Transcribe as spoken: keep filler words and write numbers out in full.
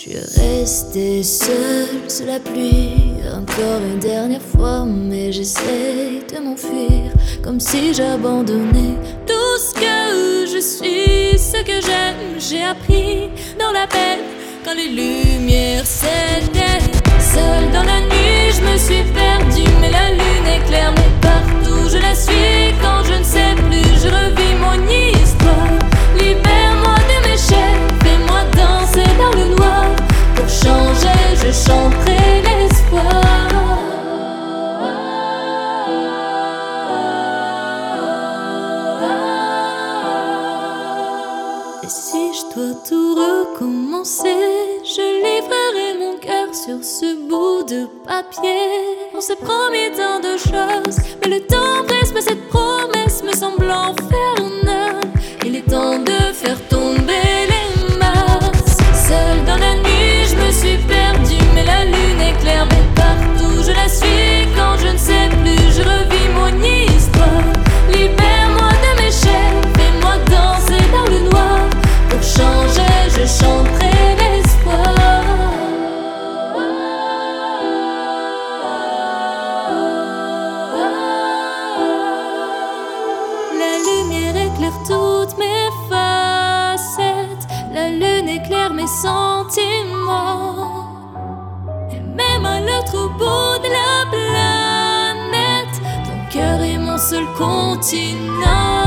suis restée seule sous la pluie, encore une dernière fois, mais j'essaie de m'enfuir, comme si j'abandonnais tout ce que je suis, ce que j'aime. J'ai appris dans la peine quand les lumières s'éteignent. Seule dans la nuit, je me suis perdue, mais la lune éclaire, mais partout je la suis. Quand je ne sais plus, je revis mon histoire. Libère-moi de mes chaînes, fais-moi danser dans le noir. Pour changer, je chanterai l'espoir. Et si je dois tout recommencer, je livrerai mon cœur sur ce bout de papier. On s'est promis tant de choses, mais le temps presse, mais cette promesse me semble infernale. Il est temps de faire tomber les masses. Seule dans la nuit, je me suis perdue, mais la lune éclaire, mais partout je la suis. Quand je ne sais plus, je revis mon histoire. Libère-moi de mes chaînes, fais-moi danser dans le noir. Pour changer, je chanterai l'espoir. La lumière éclaire toutes mes facettes, la lune éclaire mes sentiments. Et même à l'autre bout de la planète, ton cœur est mon seul continent.